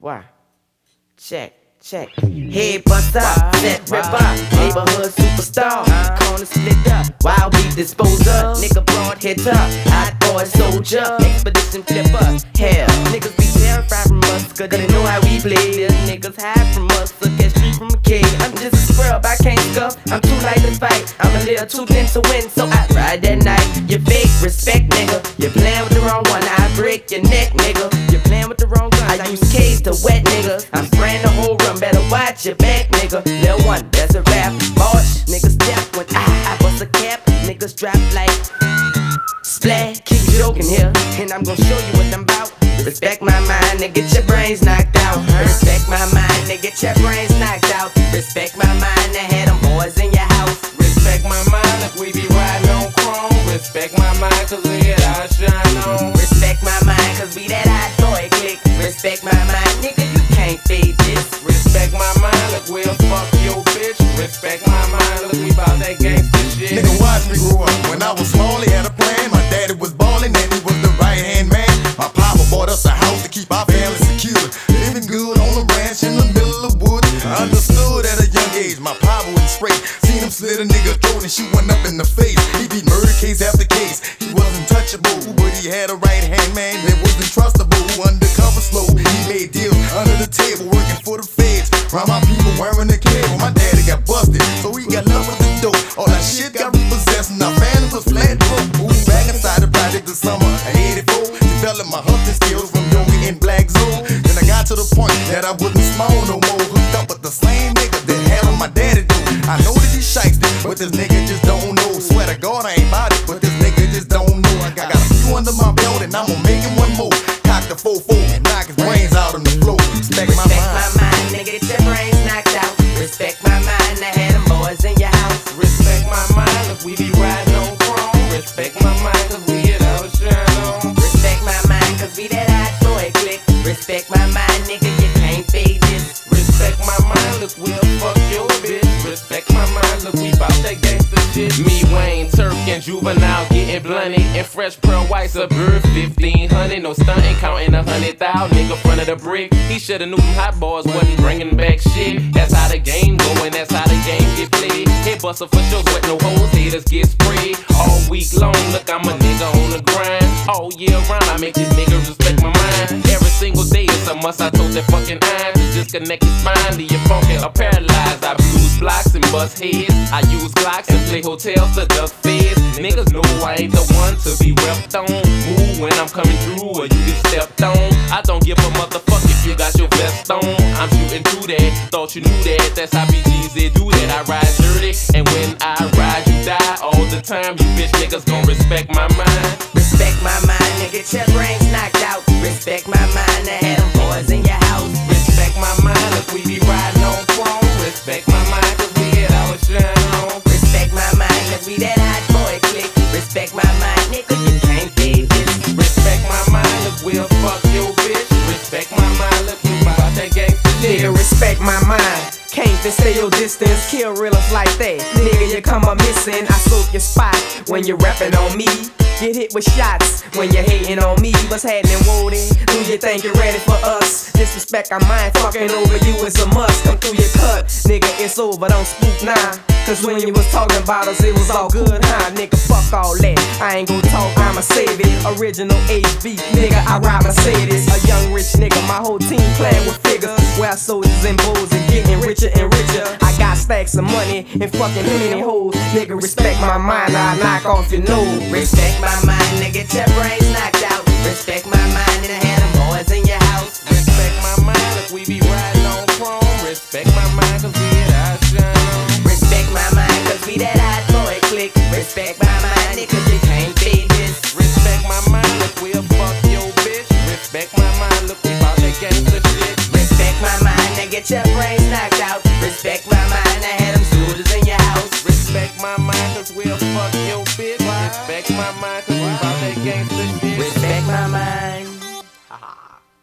Why? Check. Head buster, set ripper, neighborhood superstar, corner split up, wild beat disposer, nigga broad hitter, hot boy soldier, expedition flipper. Hell, niggas be terrified from us, cause they know how we play. There's niggas hide from us, so catch street from a cave. I'm just a scrub, I can't scuff, I'm too light to fight. I'm a little too thin to win, so I ride that night. You fake respect, nigga, you playing with the wrong one, I break your neck, nigga. You playing with the wrong gun, I use K's to wet, nigga. I'm spraying the whole run, better watch your back, nigga. Lil' one, that's a rap. Bosh, niggas step when I bust a cap. Niggas drop like splat. Keep joking here, and I'm gon' show you what I'm about. Respect my mind and get your brains knocked out. Respect my mind and get your brains knocked out. Respect my mind and have them boys in your house. Respect my mind if we be riding on chrome. Respect my mind cause we hit our shine on. Respect my mind cause we that hot boy click. Respect my mind, nigga, you can't fade this. Respect my mind, look we'll fuck your bitch. Respect my mind, look we bout that gangsta shit. Nigga, watch me grow up. When I was small, he had a plan. My daddy was ballin' and he was the right-hand man. My papa bought us a house to keep our family secure. Living good on a ranch in the middle of woods. I understood at a young age, my papa wasn't straight. Seen him slit a nigga throat and shoot one up in the face. He beat murder case after case. He wasn't touchable, but he had a right-hand man that wasn't trustable. Undercover slow, he made deals under the table, working for the feds. Round my people wearing the cable. My daddy got busted, so he got love with the dope. All that shit got repossessed and our family was flat broke. Moved back inside the project this summer of '84. Developed my hunting skills from yoga in Black Zone. Then I got to the point that I wasn't small no more. Hooked up with the same nigga that had on my daddy do. I know that he shikes it, but this nigga just don't know. Swear to God I ain't bout it, but this nigga just don't know. I got a few under my belt and I'ma make him one more. Cock the 4-4 and knock his brains out on the floor. Respect my mind, nigga, get your brains knocked out. Respect my mind, I had them boys in your house. Respect my mind if we be riding on chrome. Respect my mind cause we hit our shine on. Respect my mind cause we that hot boy click. Respect my mind, nigga, you can't fade this. Respect my mind, look we'll fuck your bitch. Respect my mind, look we bout that gangsta shit. Me, Wayne, Turk, and Juvenile getting blunted. And Fresh Pearl White suburb 1500. No stunting, counting 100,000. Nigga front of the brick. He shoulda knew them hot boys wasn't bringing back shit. That's how the game going, that's how the game get played. Hit buster for sure, with no hoes, haters get sprayed. All week long, look, I'm a nigga on the grind. All year round, I make these niggas respect my mind. Every single day it's a must, I told that fucking iron to disconnect your spine, leave your funky or paralyzed. I bruise blocks and bust heads. I use Glocks and play hotels to duck feds. Niggas know I ain't the one to be repped on. Move when I'm coming through or you get stepped on. I don't give a motherfucker if you got your vest on. I'm shooting through that, thought you knew that. That's how BGs they do that. I ride dirty, and when I ride you die all the time. You bitch niggas gon' respect my mind. Respect my mind, nigga, get your brains knocked out. Respect my mind, I had them boys in your house. Respect my mind if we be riding on chrome. Respect my mind cause we hit our shine on. Respect my mind cause we that hot boy click. Respect my mind, nigga, you can't fade this. Respect my mind, look we'll fuck your bitch. Respect my mind, look you bout that gangsta shit. Nigga, respect my mind. Can't then stay your distance, kill realers like that. Nigga, you come up missing. I soak your spot when you're rapping on me. Get hit with shots when you're hating on me. What's happening, Woody? Do you think you're ready for us? Disrespect our mind, fucking over you is a must. Come through your cut, nigga, it's over, don't spook now. Cause when you was talking about us, it was all good, huh? Nigga, fuck all that. I ain't gon' talk, I'ma save it. Original HB, nigga, I ride Mercedes. A young rich nigga, my whole team playing with figures. Where soldiers and bulls and getting richer and richer. I got stacks of money and fucking many hoes. Nigga, respect my mind, I knock off your nose. Respect my mind, nigga, get your brains knocked out. Respect my mind, and I had them boys in your house. Respect my mind if we be riding on chrome. Respect my mind cause we hit our shine on. Respect my mind cause we that hot boy click. Respect my mind, nigga, you can't fade this. Respect my mind, look we'll fuck your bitch. Respect my mind, look we bout that gangsta shit. Respect my mind, and get your brains knocked out. Respect my mind, I had them soldiers in your house. Respect my mind cause we'll fuck your bitch. Respect my mind cause we bout that gangsta shit. Respect my mind.